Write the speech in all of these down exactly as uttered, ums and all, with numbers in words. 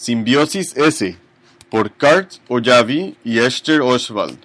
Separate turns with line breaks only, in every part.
Simbiosis S, por Kurt Ojavi y Esther Oswald.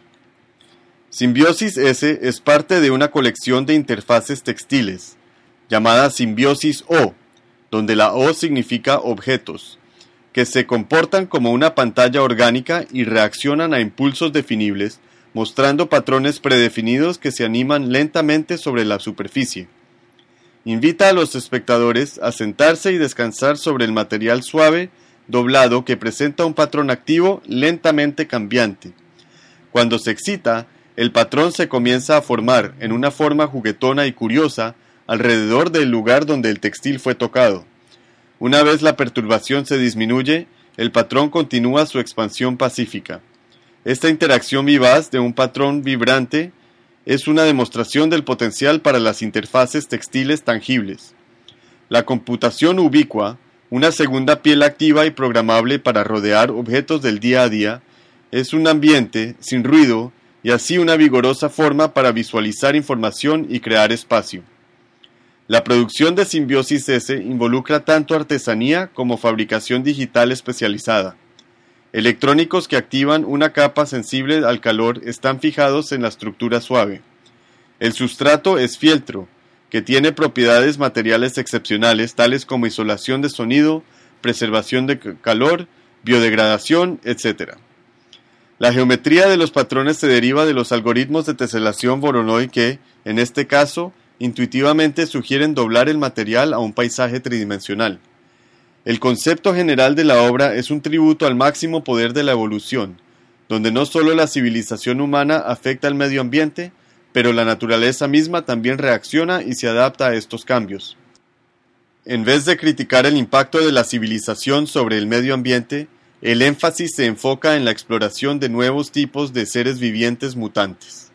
Simbiosis S es parte de una colección de interfaces textiles, llamada Simbiosis O, donde la O significa objetos, que se comportan como una pantalla orgánica y reaccionan a impulsos definibles, mostrando patrones predefinidos que se animan lentamente sobre la superficie. Invita a los espectadores a sentarse y descansar sobre el material suave, doblado, que presenta un patrón activo lentamente cambiante. Cuando se excita, el patrón se comienza a formar en una forma juguetona y curiosa alrededor del lugar donde el textil fue tocado. Una vez la perturbación se disminuye, el patrón continúa su expansión pacífica. Esta interacción vivaz de un patrón vibrante es una demostración del potencial para las interfaces textiles tangibles. La computación ubicua, una segunda piel activa y programable para rodear objetos del día a día, es un ambiente sin ruido y así una vigorosa forma para visualizar información y crear espacio. La producción de Simbiosis S involucra tanto artesanía como fabricación digital especializada. Electrónicos que activan una capa sensible al calor están fijados en la estructura suave. El sustrato es fieltro, que tiene propiedades materiales excepcionales tales como isolación de sonido, preservación de calor, biodegradación, etcétera. La geometría de los patrones se deriva de los algoritmos de teselación Voronoi que, en este caso, intuitivamente sugieren doblar el material a un paisaje tridimensional. El concepto general de la obra es un tributo al máximo poder de la evolución, donde no solo la civilización humana afecta al medio ambiente, pero la naturaleza misma también reacciona y se adapta a estos cambios. En vez de criticar el impacto de la civilización sobre el medio ambiente, el énfasis se enfoca en la exploración de nuevos tipos de seres vivientes mutantes.